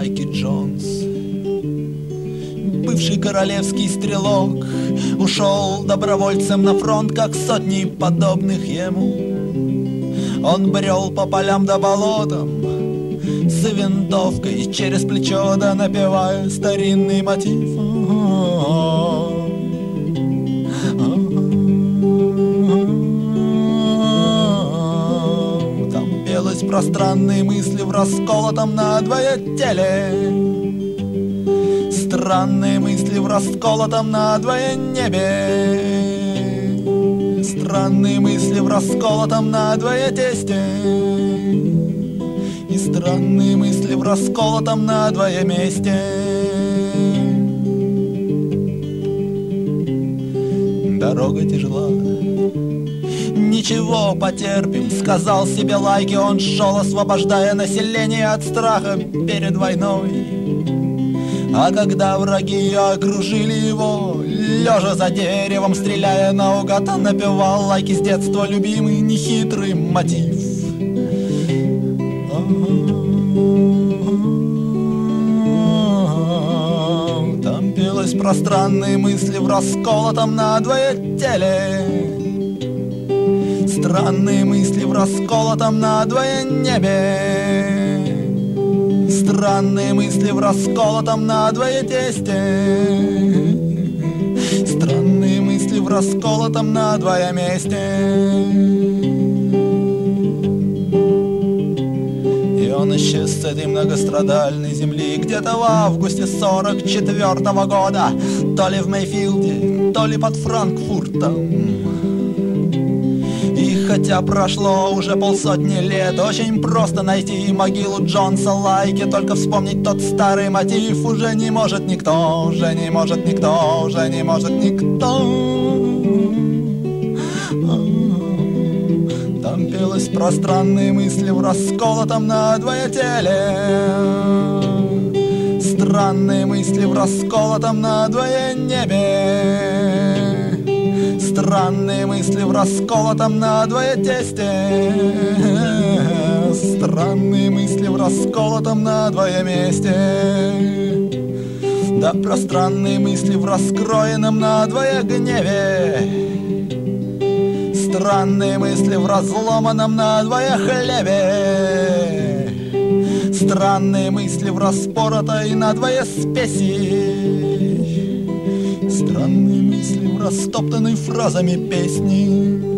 Лайки Джонс. Бывший королевский стрелок ушел добровольцем на фронт, как сотни подобных ему. Он брел по полям да болотам с винтовкой через плечо, да напевая старинный мотив. Там пелось про странные мысли в расколотом надвое теле, странные мысли в расколотом надвое небе, странные мысли в расколотом надвое тесте, и странные мысли в расколотом надвое месте. Дорога тяжела, ничего, потерпим, сказал себе Лайки. Он шел, освобождая население от страха перед войной. А когда враги окружили его, лежа за деревом, стреляя наугад, он напевал Лайки с детства любимый нехитрый мотив. Там пелось про странные мысли в расколотом надвое теле, странные мысли в расколотом надвое небе, странные мысли в расколотом надвое тесте, странные мысли в расколотом надвое месте. И он исчез с этой многострадальной земли где-то в августе 44-го года, то ли в Мейфилде, то ли под Франкфуртом. И хотя прошло уже полсотни лет, очень просто найти могилу Джонса Лайки. Только вспомнить тот старый мотив уже не может никто, уже не может никто, уже не может никто. Там пелось про странные мысли в расколотом надвое теле, странные мысли в расколотом надвое небе, странные мысли в расколотом надвое тесте, странные мысли в расколотом надвое месте. Да про странные мысли в раскроенном надвое гневе, странные мысли в разломанном надвое хлебе, странные мысли в распоротой надвое спеси, странные мысли в растоптанной фразами песни.